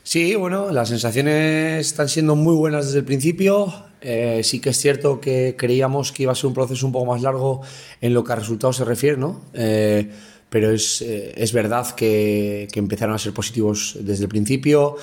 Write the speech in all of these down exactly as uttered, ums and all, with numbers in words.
Sí, bueno, las sensaciones están siendo muy buenas desde el principio. Eh, sí que es cierto que creíamos que iba a ser un proceso un poco más largo en lo que a resultados se refiere, ¿no? Eh, pero es, eh, es verdad que, que empezaron a ser positivos desde el principio.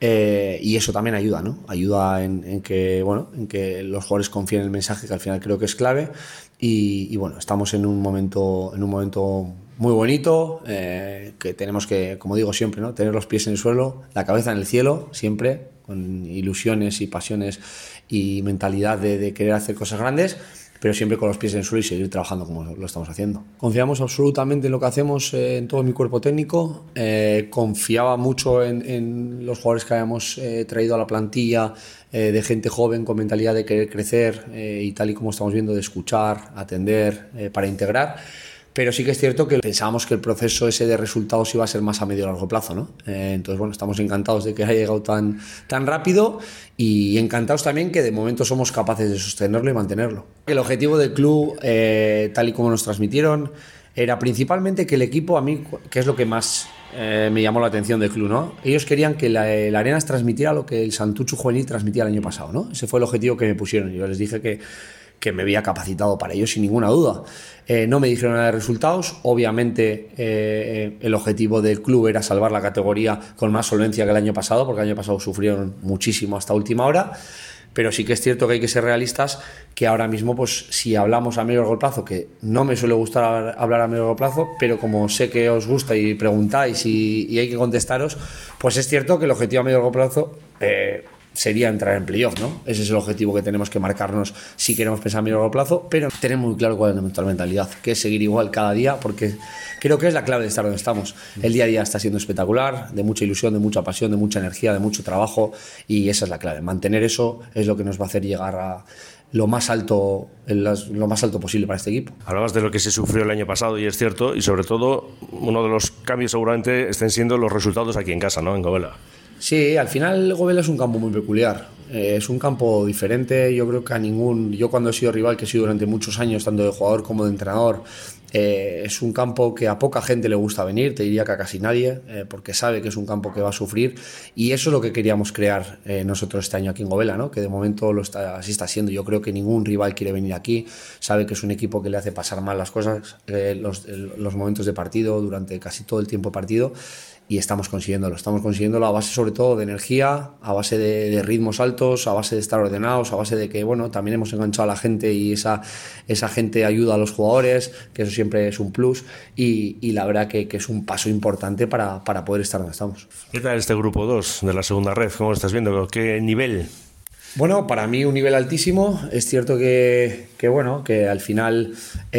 Eh, y eso también ayuda, ¿no? Ayuda en, en que, bueno, en que los jugadores confíen en el mensaje, que al final creo que es clave. Y, y bueno, estamos en un momento, en un momento muy bonito, eh, que tenemos que, como digo siempre, ¿no? Tener los pies en el suelo, la cabeza en el cielo, siempre, con ilusiones y pasiones y mentalidad de, de querer hacer cosas grandes, pero siempre con los pies en el suelo y seguir trabajando como lo estamos haciendo. Confiamos absolutamente en lo que hacemos, eh, en todo mi cuerpo técnico. Eh, confiaba mucho en, en los jugadores que habíamos eh, traído a la plantilla, eh, de gente joven con mentalidad de querer crecer, eh, y tal y como estamos viendo, de escuchar, atender, eh, para integrar. Pero sí que es cierto que pensábamos que el proceso ese de resultados iba a ser más a medio y largo plazo, ¿no? Eh, entonces, bueno, estamos encantados de que haya llegado tan, tan rápido y encantados también que de momento somos capaces de sostenerlo y mantenerlo. El objetivo del club, eh, tal y como nos transmitieron, era principalmente que el equipo, a mí, que es lo que más eh, me llamó la atención del club, ¿no? Ellos querían que la, la Arenas transmitiera lo que el Santuchu Juvenil transmitía el año pasado, ¿no? Ese fue el objetivo que me pusieron. Yo les dije que que me había capacitado para ello sin ninguna duda. Eh, no me dijeron nada de resultados. Obviamente eh, el objetivo del club era salvar la categoría con más solvencia que el año pasado, porque el año pasado sufrieron muchísimo hasta última hora, pero sí que es cierto que hay que ser realistas, que ahora mismo, pues si hablamos a medio y largo plazo, que no me suele gustar hablar a medio y largo plazo, pero como sé que os gusta y preguntáis y, y hay que contestaros, pues es cierto que el objetivo a medio y largo plazo eh, sería entrar en playoff, ¿no? Ese es el objetivo que tenemos que marcarnos si queremos pensar a medio y largo plazo, pero tenemos muy claro cuál es nuestra mentalidad, que es seguir igual cada día, porque creo que es la clave de estar donde estamos. El día a día está siendo espectacular, de mucha ilusión, de mucha pasión, de mucha energía, de mucho trabajo, y esa es la clave. Mantener eso es lo que nos va a hacer llegar a lo más alto, lo más alto posible para este equipo. Hablabas de lo que se sufrió el año pasado y es cierto, y sobre todo uno de los cambios seguramente estén siendo los resultados aquí en casa, ¿no? En Govela. Sí, al final Govela es un campo muy peculiar, eh, es un campo diferente. Yo creo que a ningún, yo cuando he sido rival, que he sido durante muchos años tanto de jugador como de entrenador, eh, es un campo que a poca gente le gusta venir, te diría que a casi nadie, eh, porque sabe que es un campo que va a sufrir, y eso es lo que queríamos crear eh, nosotros este año aquí en Govela, ¿no? Que de momento lo está, así está siendo. Yo creo que ningún rival quiere venir aquí, sabe que es un equipo que le hace pasar mal las cosas, eh, los, los momentos de partido, durante casi todo el tiempo de partido. Y estamos consiguiéndolo, estamos consiguiéndolo a base sobre todo de energía, a base de, de ritmos altos, a base de estar ordenados, a base de que, bueno, también hemos enganchado a la gente y esa, esa gente ayuda a los jugadores, que eso siempre es un plus, y, y la verdad que, que es un paso importante para, para poder estar donde estamos. ¿Qué tal este grupo dos de la segunda red? ¿Cómo lo estás viendo? ¿Qué nivel? Bueno, para mí un nivel altísimo. Es cierto que, que bueno, que al final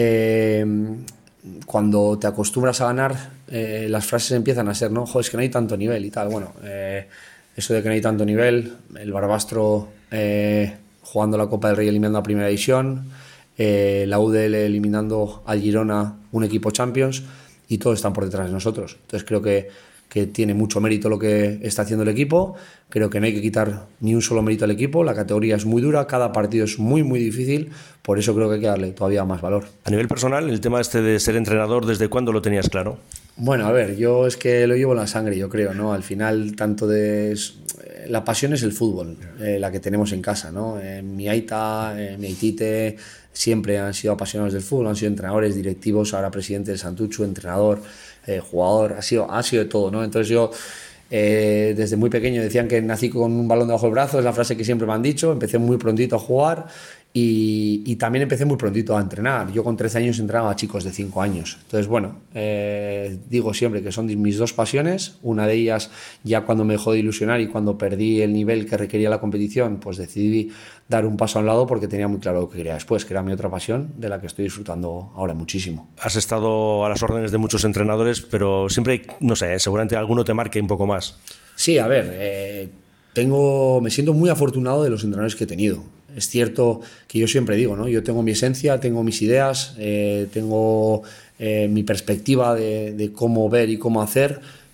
eh, cuando te acostumbras a ganar, eh, las frases empiezan a ser, ¿no? Joder, es que no hay tanto nivel y tal. Bueno, eh, eso de que no hay tanto nivel, el Barbastro eh, jugando la Copa del Rey eliminando a Primera División, eh, la U D L eliminando al Girona, un equipo Champions, y todos están por detrás de nosotros. Entonces creo que, que tiene mucho mérito lo que está haciendo el equipo. Creo que no hay que quitar ni un solo mérito al equipo. La categoría es muy dura, cada partido es muy muy difícil, por eso creo que hay que darle todavía más valor. A nivel personal, el tema este de ser entrenador, ¿desde cuándo lo tenías claro? Bueno, a ver, yo es que lo llevo en la sangre, yo creo, ¿no? Al final, tanto de... La pasión es el fútbol, eh, la que tenemos en casa, ¿no? Eh, mi aita, eh, mi aitite siempre han sido apasionados del fútbol, han sido entrenadores, directivos, ahora presidente del Santuchu, entrenador, eh, jugador, ha sido, ha sido de todo, ¿no? Entonces yo... Eh, desde muy pequeño decían que nací con un balón debajo del brazo, es la frase que siempre me han dicho. Empecé muy prontito a jugar y, y también empecé muy prontito a entrenar. Yo con trece años entrenaba a chicos de cinco años. Entonces, bueno, eh, digo siempre que son mis dos pasiones. Una de ellas, ya cuando me dejó de ilusionar y cuando perdí el nivel que requería la competición, pues decidí dar un paso a un lado porque tenía muy claro lo que quería después, que era mi otra pasión, de la que estoy disfrutando ahora muchísimo. Has estado a las órdenes de muchos entrenadores, pero siempre, no sé, seguramente alguno te marque un poco más. Sí, a ver, eh, tengo, me siento muy afortunado de los entrenadores que he tenido. Es cierto que yo siempre digo, ¿no? Yo tengo mi esencia, tengo mis ideas, eh, tengo eh, mi perspectiva de, de cómo ver y cómo hacer,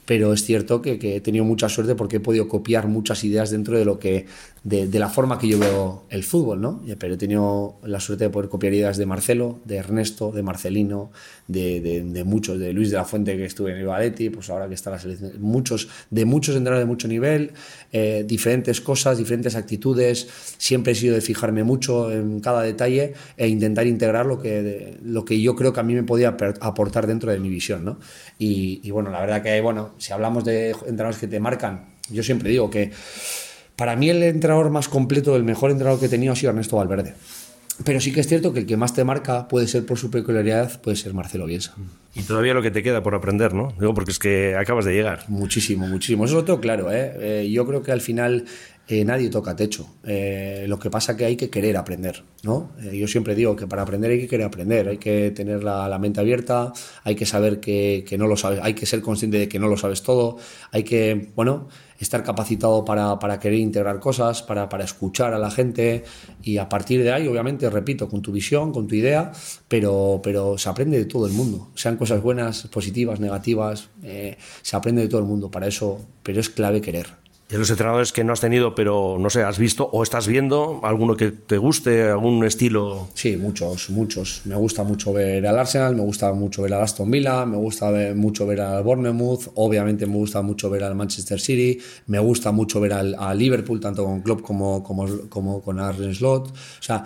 pero es cierto que, que he tenido mucha suerte porque he podido copiar muchas ideas dentro de lo que de, de la forma que yo veo el fútbol, ¿no? Pero he tenido la suerte de poder copiar ideas de Marcelo, de Ernesto, de Marcelino, de, de, de muchos, de Luis de la Fuente, que estuve en el Atleti, pues ahora que está la selección, muchos, de muchos entrenadores de mucho nivel, eh, diferentes cosas, diferentes actitudes. Siempre he sido de fijarme mucho en cada detalle e intentar integrar lo que, de, lo que yo creo que a mí me podía aportar dentro de mi visión, ¿no? Y, y bueno, la verdad que, bueno, si hablamos de entrenadores que te marcan, yo siempre digo que para mí el entrenador más completo, el mejor entrenador que he tenido ha sido Ernesto Valverde. Pero sí que es cierto que el que más te marca puede ser por su peculiaridad, puede ser Marcelo Bielsa. Y todavía lo que te queda por aprender, ¿no? Digo, porque es que acabas de llegar. Muchísimo, muchísimo. Eso lo tengo claro, ¿eh? Eh, yo creo que al final eh, nadie toca techo. Eh, lo que pasa es que hay que querer aprender, ¿no? Eh, yo siempre digo que para aprender hay que querer aprender, hay que tener la, la mente abierta, hay que saber que, que no lo sabes, hay que ser consciente de que no lo sabes todo, hay que, bueno, estar capacitado para, para querer integrar cosas, para, para escuchar a la gente, y a partir de ahí, obviamente, repito, con tu visión, con tu idea, pero, pero se aprende de todo el mundo, sean cosas buenas, positivas, negativas, eh, se aprende de todo el mundo, para eso, pero es clave querer. De los entrenadores que no has tenido, pero no sé, has visto o estás viendo, alguno que te guste, algún estilo. Sí, muchos, muchos. Me gusta mucho ver al Arsenal, me gusta mucho ver al Aston Villa, me gusta ver, mucho ver al Bournemouth, obviamente me gusta mucho ver al Manchester City, me gusta mucho ver al, al Liverpool, tanto con Klopp como, como, como con Arne Slot. O sea,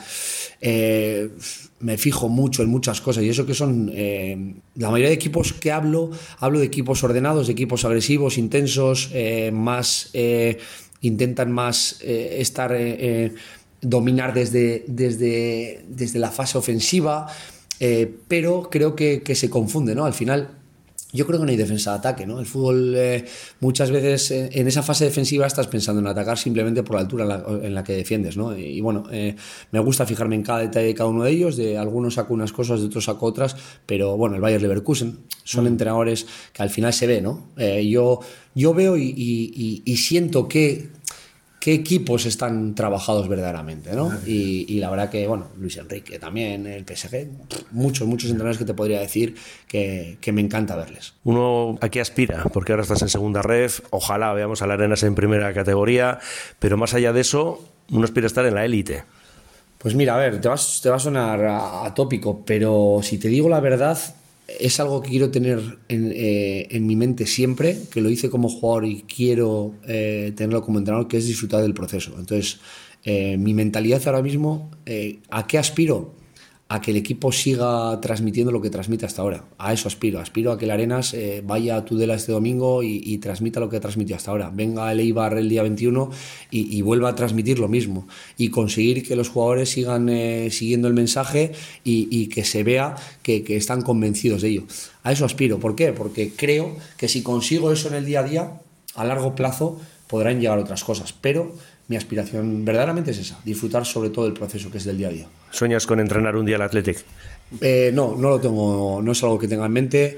eh, me fijo mucho en muchas cosas, y eso que son eh, la mayoría de equipos que hablo, hablo de equipos ordenados, de equipos agresivos, intensos, eh, más eh, intentan más eh, estar eh, eh, dominar desde, desde, desde la fase ofensiva, eh, pero creo que, que se confunde, ¿no? Al final yo creo que no hay defensa de ataque, ¿no? El fútbol eh, muchas veces eh, en esa fase defensiva estás pensando en atacar simplemente por la altura en la, en la que defiendes, ¿no? Y, y bueno, eh, me gusta fijarme en cada detalle de cada uno de ellos, de algunos saco unas cosas, de otros saco otras, pero bueno, el Bayer Leverkusen son mm. entrenadores que al final se ve, ¿no? Eh, yo, yo veo y, y, y, y siento que qué equipos están trabajados verdaderamente, ¿no? Y, y la verdad que, bueno, Luis Enrique también, el P S G, muchos, muchos entrenadores que te podría decir que, que me encanta verles. Uno a qué aspira, porque ahora estás en segunda ref, ojalá veamos al Arenas en primera categoría, pero más allá de eso, uno aspira a estar en la élite. Pues mira, a ver, te, vas, te va a sonar atópico, pero si te digo la verdad, es algo que quiero tener en, eh, en mi mente siempre, que lo hice como jugador y quiero eh, tenerlo como entrenador, que es disfrutar del proceso. Entonces, eh, mi mentalidad ahora mismo, eh, ¿a qué aspiro? A que el equipo siga transmitiendo lo que transmite hasta ahora. A eso aspiro. Aspiro a que el Arenas eh, vaya a Tudela este domingo y, y transmita lo que transmitió hasta ahora. Venga el Eibar el día veintiuno y, y vuelva a transmitir lo mismo. Y conseguir que los jugadores sigan eh, siguiendo el mensaje y, y que se vea que, que están convencidos de ello. A eso aspiro. ¿Por qué? Porque creo que si consigo eso en el día a día, a largo plazo podrán llegar otras cosas. Pero mi aspiración verdaderamente es esa, disfrutar sobre todo del proceso que es del día a día. ¿Sueñas con entrenar un día al Athletic? Eh, no, no lo tengo, no es algo que tenga en mente,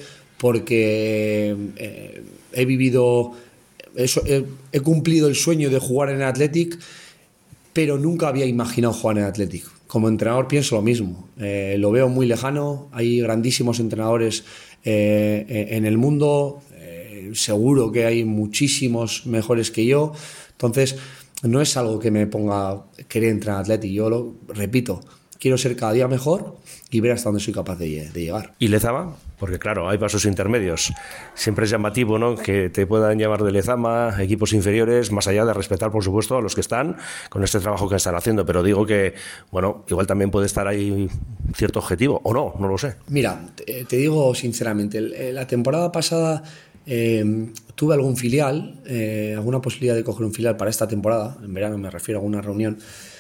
porque eh, he vivido, eso, he, he cumplido el sueño de jugar en el Athletic, pero nunca había imaginado jugar en el Athletic. Como entrenador pienso lo mismo, eh, lo veo muy lejano, hay grandísimos entrenadores eh, en el mundo, eh, seguro que hay muchísimos mejores que yo, entonces no es algo que me ponga a querer entrar en Athletic. Yo lo repito, quiero ser cada día mejor y ver hasta dónde soy capaz de, de llegar. ¿Y Lezama? Porque claro, hay pasos intermedios. Siempre es llamativo, ¿no?, que te puedan llamar de Lezama, equipos inferiores, más allá de respetar, por supuesto, a los que están con este trabajo que están haciendo. Pero digo que, bueno, igual también puede estar ahí cierto objetivo, o no, no lo sé. Mira, te, te digo sinceramente, la temporada pasada Eh, tuve algún filial, eh, alguna posibilidad de coger un filial para esta temporada, en verano me refiero a alguna reunión,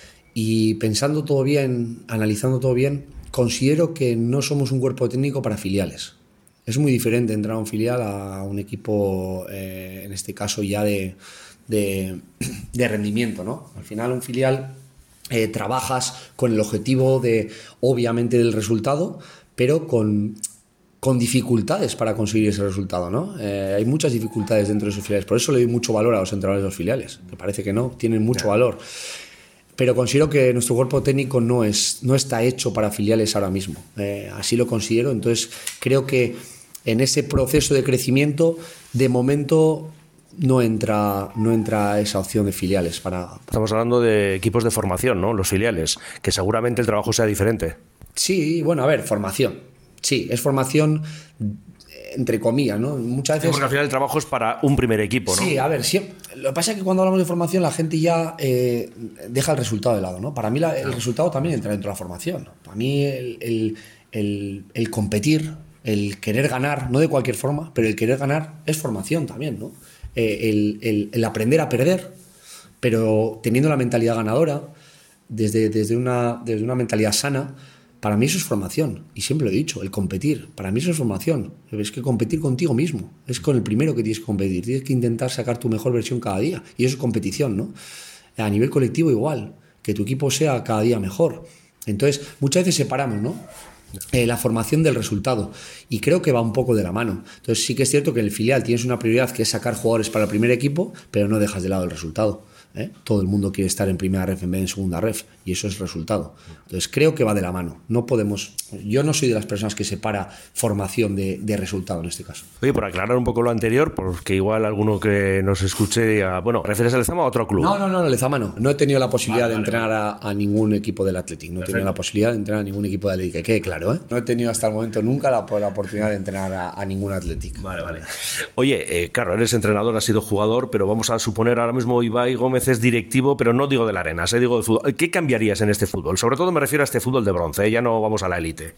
y pensando todo bien, analizando todo bien, considero que no somos un cuerpo técnico para filiales. Es muy diferente entrar a un filial a un equipo, eh, en este caso ya de, de, de rendimiento, ¿no? Al final un filial eh, trabajas con el objetivo de, obviamente, del resultado, pero con... con dificultades para conseguir ese resultado, ¿no? Eh, hay muchas dificultades dentro de esos filiales, por eso le doy mucho valor a los entrenadores de los filiales, que parece que no, tienen mucho valor, pero considero que nuestro cuerpo técnico no, es, no está hecho para filiales ahora mismo, eh, así lo considero, entonces creo que en ese proceso de crecimiento, de momento no entra, no entra esa opción de filiales. Para... Estamos hablando de equipos de formación, ¿no? Los filiales, que seguramente el trabajo sea diferente. Sí, bueno, a ver, formación. Sí, es formación entre comillas, ¿no? Muchas veces... Sí, porque al final el trabajo es para un primer equipo, ¿no? Sí, a ver, sí, lo que pasa es que cuando hablamos de formación la gente ya eh, deja el resultado de lado, ¿no? Para mí la, el resultado también entra dentro de la formación. Para mí el, el, el, el competir, el querer ganar, no de cualquier forma, pero el querer ganar es formación también, ¿no? Eh, el, el, el aprender a perder, pero teniendo la mentalidad ganadora, desde, desde, una, desde una mentalidad sana. Para mí eso es formación, y siempre lo he dicho, el competir, para mí eso es formación. Es que competir contigo mismo, es con el primero que tienes que competir, tienes que intentar sacar tu mejor versión cada día, y eso es competición, ¿no? A nivel colectivo igual, que tu equipo sea cada día mejor. Entonces, muchas veces separamos, ¿no? Eh, la formación del resultado, y creo que va un poco de la mano. Entonces sí que es cierto que en el filial tienes una prioridad que es sacar jugadores para el primer equipo, pero no dejas de lado el resultado. ¿Eh? Todo el mundo quiere estar en primera ref en vez de en segunda ref, y eso es resultado. Entonces creo que va de la mano. No podemos, yo no soy de las personas que separa formación de, de resultado en este caso. Oye, por aclarar un poco lo anterior, porque igual alguno que nos escuche diga, bueno, ¿refieres a Lezama o a otro club? No, no, no, Lezama no. No he tenido la posibilidad vale, de entrenar vale. a, a ningún equipo del Athletic. No he tenido la posibilidad de entrenar a ningún equipo del Athletic. Que quede claro, ¿eh? No he tenido hasta el momento nunca la, la oportunidad de entrenar a, a ningún Athletic. Vale, vale. Oye, eh, claro, eres entrenador, has sido jugador, pero vamos a suponer ahora mismo Ibai Gómez es directivo, pero no digo de la arena, ¿eh? Digo de fútbol. ¿Qué cambiarías en este fútbol? Sobre todo me refiero a este fútbol de bronce, ¿eh? Ya no vamos a la élite.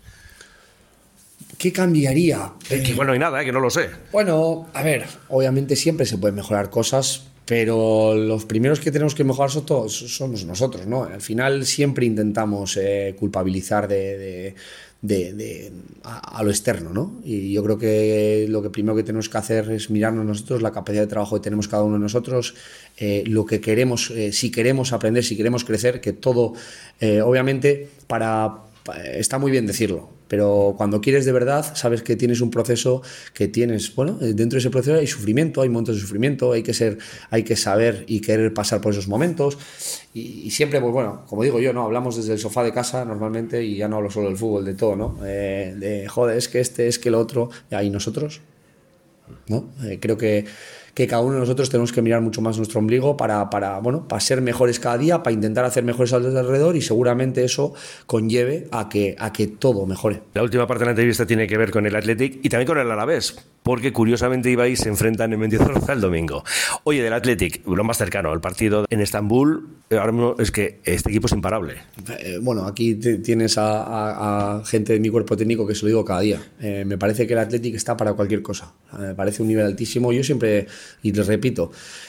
¿Qué cambiaría? Eh, que igual no hay nada, ¿eh? Que no lo sé. Bueno, a ver, obviamente siempre se pueden mejorar cosas, pero los primeros que tenemos que mejorar somos, somos nosotros, ¿no? Al final siempre intentamos eh, culpabilizar de... de De, de, a, a lo externo, ¿no? Y yo creo que lo que primero que tenemos que hacer es mirarnos nosotros, la capacidad de trabajo que tenemos cada uno de nosotros, eh, lo que queremos, eh, si queremos aprender, si queremos crecer, que todo, eh, obviamente, para, para está muy bien decirlo, pero cuando quieres de verdad, sabes que tienes un proceso que tienes, bueno, dentro de ese proceso hay sufrimiento, hay momentos de sufrimiento, hay que ser, hay que saber y querer pasar por esos momentos. Y, y siempre, pues bueno, como digo yo, ¿no? Hablamos desde el sofá de casa normalmente, y ya no hablo solo del fútbol, de todo, ¿no? Eh, de, joder, es que este, es que el otro, y nosotros, ¿no? Eh, creo que, que cada uno de nosotros tenemos que mirar mucho más nuestro ombligo para, para, bueno, para ser mejores cada día, para intentar hacer mejores al alrededor, y seguramente eso conlleve a que, a que todo mejore. La última parte de la entrevista tiene que ver con el Athletic y también con el Alavés, porque curiosamente Ibai se enfrentan en Mendizorroza el domingo. Oye, del Athletic, lo más cercano, el partido en Estambul, ahora mismo es que este equipo es imparable. Eh, bueno, aquí te, tienes a, a, a gente de mi cuerpo técnico que se lo digo cada día. Eh, me parece que el Athletic está para cualquier cosa. Eh, me parece un nivel altísimo. Yo siempre, y les repito,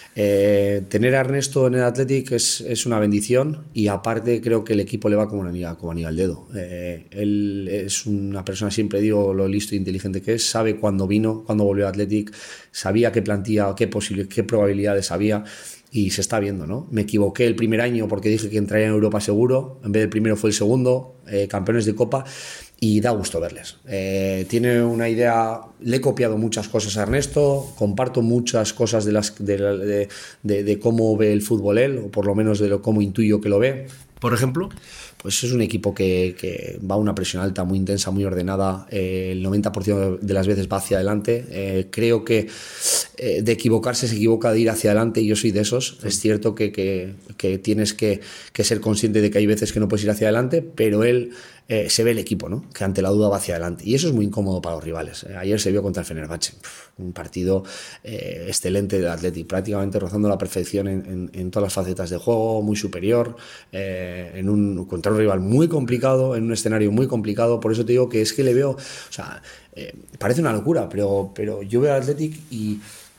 eh, tener a Ernesto en el Athletic es, es una bendición, y aparte creo que el equipo le va como anillo, como anillo al dedo. Eh, él es una persona, siempre digo lo listo e inteligente que es, sabe cuándo vino, cuándo volvió al Athletic, sabía qué plantilla, qué, posible, qué probabilidades había, y se está viendo, ¿no? Me equivoqué el primer año porque dije que entraría en Europa seguro, en vez del primero fue el segundo, eh, campeones de Copa, y da gusto verles. Eh, tiene una idea, le he copiado muchas cosas a Ernesto, comparto muchas cosas de, las, de, de, de, de cómo ve el fútbol él, o por lo menos de lo, cómo intuyo que lo ve. ¿Por ejemplo? Pues es un equipo que, que va a una presión alta, muy intensa, muy ordenada, eh, el noventa por ciento de las veces va hacia adelante. Eh, creo que eh, de equivocarse se equivoca de ir hacia adelante, y yo soy de esos. Sí. Es cierto que, que, que tienes que, que ser consciente de que hay veces que no puedes ir hacia adelante, pero él eh, se ve el equipo, ¿no? Que ante la duda va hacia adelante, y eso es muy incómodo para los rivales. Eh, ayer se vio contra el Fenerbahce, un partido eh, excelente del Athletic, prácticamente rozando la perfección en, en, en todas las facetas de juego, muy superior, eh, en un, contra un rival muy complicado, en un escenario muy complicado. Por eso te digo que es que le veo, o sea, eh, parece una locura, pero, pero yo veo al Athletic y,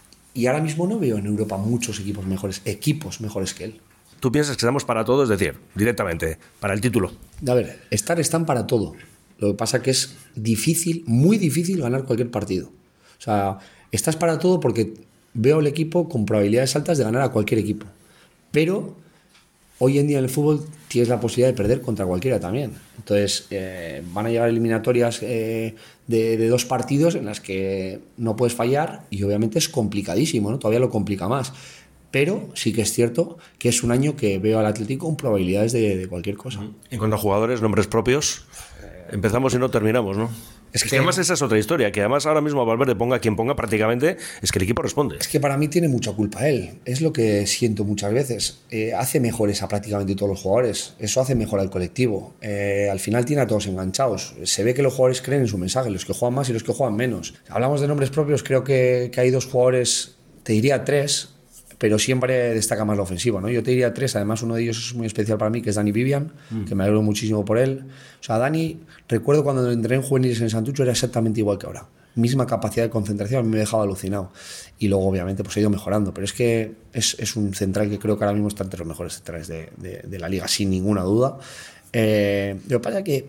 y ahora mismo no veo en Europa muchos equipos mejores, equipos mejores que él. ¿Tú piensas que estamos para todo, es decir, directamente, para el título? A ver, estar están para todo. Lo que pasa que es difícil, muy difícil ganar cualquier partido. O sea, estás para todo porque veo el equipo con probabilidades altas de ganar a cualquier equipo. Pero hoy en día en el fútbol tienes la posibilidad de perder contra cualquiera también. Entonces eh, van a llegar eliminatorias eh, de, de dos partidos en las que no puedes fallar, y obviamente es complicadísimo, ¿no? Todavía lo complica más. Pero sí que es cierto que es un año que veo al Atlético con probabilidades de, de cualquier cosa. En cuanto a jugadores, nombres propios, empezamos y no terminamos, ¿no? Es que, es que además esa es otra historia, que además ahora mismo Valverde ponga quien ponga prácticamente, es que el equipo responde. Es que para mí tiene mucha culpa él, es lo que siento muchas veces. Eh, hace mejores a prácticamente todos los jugadores, eso hace mejor al colectivo. Eh, al final tiene a todos enganchados, se ve que los jugadores creen en su mensaje, los que juegan más y los que juegan menos. Hablamos de nombres propios, creo que, que hay dos jugadores, te diría tres, pero siempre destaca más la ofensiva, ¿no? Yo te diría tres, además uno de ellos es muy especial para mí, que es Dani Vivian, mm. que me alegro muchísimo por él. O sea, Dani, recuerdo cuando entré en juveniles en Santucho, era exactamente igual que ahora. Misma capacidad de concentración, a mí me dejaba alucinado. Y luego, obviamente, pues ha ido mejorando. Pero es que es, es un central que creo que ahora mismo está entre los mejores centrales de, de, de la liga, sin ninguna duda. Eh, lo que pasa es que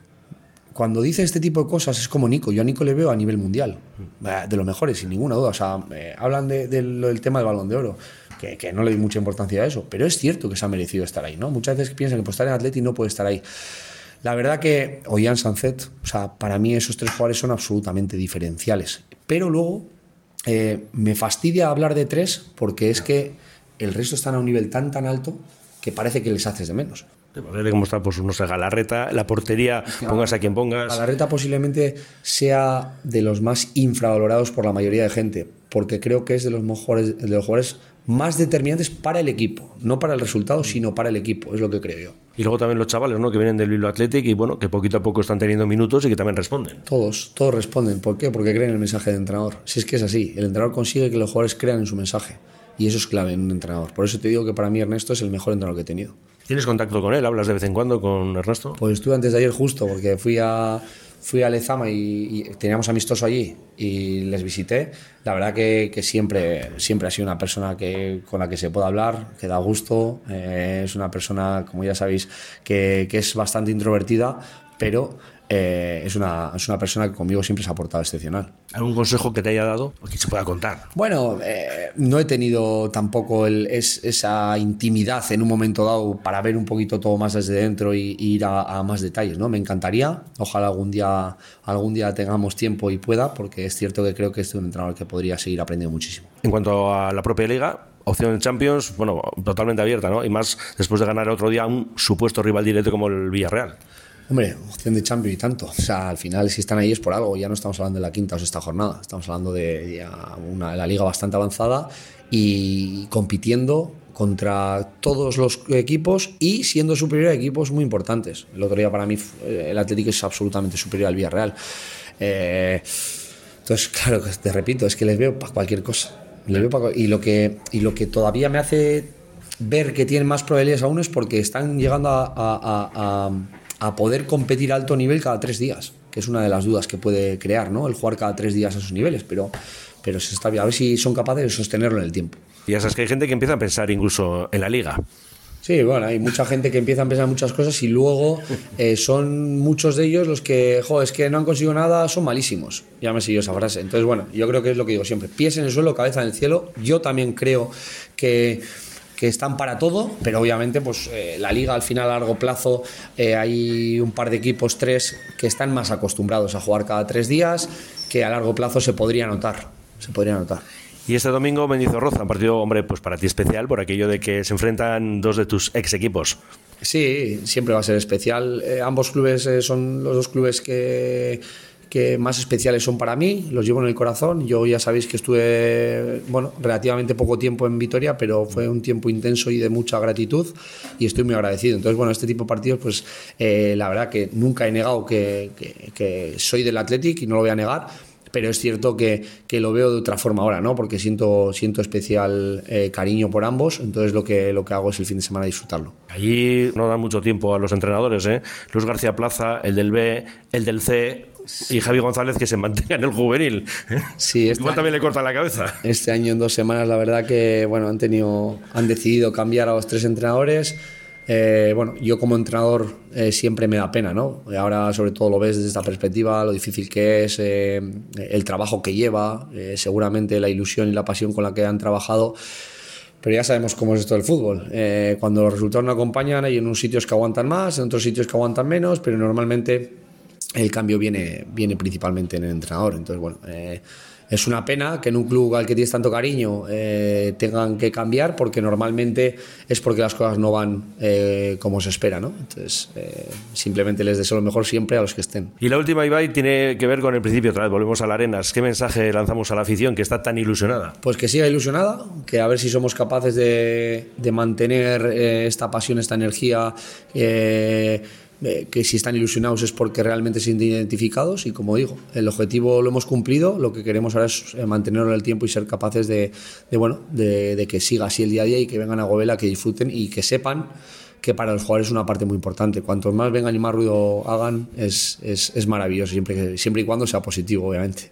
cuando dice este tipo de cosas es como Nico. Yo a Nico le veo a nivel mundial, de los mejores, sin ninguna duda. O sea, eh, hablan de, de, del tema del Balón de Oro, que, que no le doy mucha importancia a eso, pero es cierto que se ha merecido estar ahí, ¿no? Muchas veces piensan que por estar en Atleti no puede estar ahí. La verdad que Ollán, Sancet, o sea, para mí esos tres jugadores son absolutamente diferenciales. Pero luego eh, me fastidia hablar de tres porque es que el resto están a un nivel tan tan alto que parece que les haces de menos. Cómo está, pues no sé, Galarreta, la portería, pongas a quien pongas. Galarreta posiblemente sea de los más infravalorados por la mayoría de gente, porque creo que es de los mejores, de los jugadores más determinantes para el equipo, no para el resultado, sino para el equipo, es lo que creo yo. Y luego también los chavales, ¿no?, que vienen del Bilbao Athletic y bueno, que poquito a poco están teniendo minutos y que también responden. Todos, todos responden. ¿Por qué? Porque creen en el mensaje del entrenador. Si es que es así, el entrenador consigue que los jugadores crean en su mensaje y eso es clave en un entrenador. Por eso te digo que para mí Ernesto es el mejor entrenador que he tenido. ¿Tienes contacto con él? ¿Hablas de vez en cuando con Ernesto? Pues estuve antes de ayer justo, porque fui a, fui a Lezama y, y teníamos amistoso allí y les visité. La verdad que, que siempre, siempre ha sido una persona que, con la que se puede hablar, que da gusto. Eh, es una persona, como ya sabéis, que, que es bastante introvertida, pero eh, es, una, es una persona que conmigo siempre se ha portado excepcional. ¿Algún consejo que te haya dado o que se pueda contar? Bueno, eh, no he tenido tampoco el, es, esa intimidad en un momento dado para ver un poquito todo más desde dentro y, y ir a, a más detalles, ¿no? Me encantaría, ojalá algún día, algún día tengamos tiempo y pueda, porque es cierto que creo que este es un entrenador que podría seguir aprendiendo muchísimo. En cuanto a la propia liga, opción de Champions, bueno, totalmente abierta, ¿no? Y más después de ganar el otro día un supuesto rival directo como el Villarreal. Hombre, opción de Champions y tanto. O sea, al final, si están ahí es por algo. Ya no estamos hablando de la quinta o sexta jornada. Estamos hablando de ya una, la liga bastante avanzada y compitiendo contra todos los equipos y siendo superior a equipos muy importantes. El otro día, para mí, el Atlético es absolutamente superior al Villarreal. Eh, entonces, claro, te repito, es que les veo para cualquier cosa. Les veo para, y, lo que, y lo que todavía me hace ver que tienen más probabilidades aún es porque están llegando a... a, a, a a poder competir a alto nivel cada tres días, que es una de las dudas que puede crear, ¿no? El jugar cada tres días a esos niveles, pero, pero se está bien. A ver si son capaces de sostenerlo en el tiempo. Y ya sabes que hay gente que empieza a pensar incluso en la liga. Sí, bueno, hay mucha gente que empieza a pensar en muchas cosas y luego eh, son muchos de ellos los que, jo, es que no han conseguido nada, son malísimos. Ya me siguió esa frase. Entonces, bueno, yo creo que es lo que digo siempre. Pies en el suelo, cabeza en el cielo. Yo también creo que... que están para todo, pero obviamente pues eh, la liga al final a largo plazo eh, hay un par de equipos, tres, que están más acostumbrados a jugar cada tres días, que a largo plazo se podría notar, se podría notar. Y este domingo Mendizorroza, un partido, hombre, pues para ti especial por aquello de que se enfrentan dos de tus ex equipos. Sí, siempre va a ser especial. Eh, ambos clubes eh, son los dos clubes que que más especiales son para mí, los llevo en el corazón. Yo ya sabéis que estuve, bueno, relativamente poco tiempo en Vitoria, pero fue un tiempo intenso y de mucha gratitud y estoy muy agradecido. Entonces, bueno, este tipo de partidos, pues eh, la verdad que nunca he negado que, que, que soy del Athletic y no lo voy a negar, pero es cierto que, que lo veo de otra forma ahora, ¿no? Porque siento, siento especial eh, cariño por ambos, entonces lo que, lo que hago es el fin de semana disfrutarlo. Allí no dan mucho tiempo a los entrenadores, ¿eh? Luis García Plaza, el del B, el del C y Javi González, que se mantenga en el juvenil. Sí, este igual también le corta la cabeza. Este año en dos semanas, la verdad que bueno, han tenido, han decidido cambiar a los tres entrenadores. Eh, bueno, yo como entrenador eh, siempre me da pena, ¿no? Ahora sobre todo lo ves desde esta perspectiva, lo difícil que es, eh, el trabajo que lleva, eh, seguramente la ilusión y la pasión con la que han trabajado. Pero ya sabemos cómo es esto del fútbol. Eh, cuando los resultados no acompañan, hay en unos sitios que aguantan más, en otros sitios que aguantan menos, pero normalmente el cambio viene, viene principalmente en el entrenador. Entonces, bueno, eh, es una pena que en un club al que tienes tanto cariño eh, tengan que cambiar, porque normalmente es porque las cosas no van eh, como se espera, ¿no? Entonces, eh, simplemente les deseo lo mejor siempre a los que estén. Y la última, Ibai, tiene que ver con el principio otra vez, volvemos a la Arenas. ¿Qué mensaje lanzamos a la afición que está tan ilusionada? Pues que siga ilusionada, que a ver si somos capaces de, de mantener eh, esta pasión, esta energía, eh, eh, que si están ilusionados es porque realmente se sienten identificados, y como digo, el objetivo lo hemos cumplido, lo que queremos ahora es mantenerlo en el tiempo y ser capaces de, de, bueno, de, de que siga así el día a día y que vengan a Gobela, que disfruten y que sepan que para los jugadores es una parte muy importante. Cuantos más vengan y más ruido hagan, es, es, es maravilloso, siempre, siempre y cuando sea positivo, obviamente.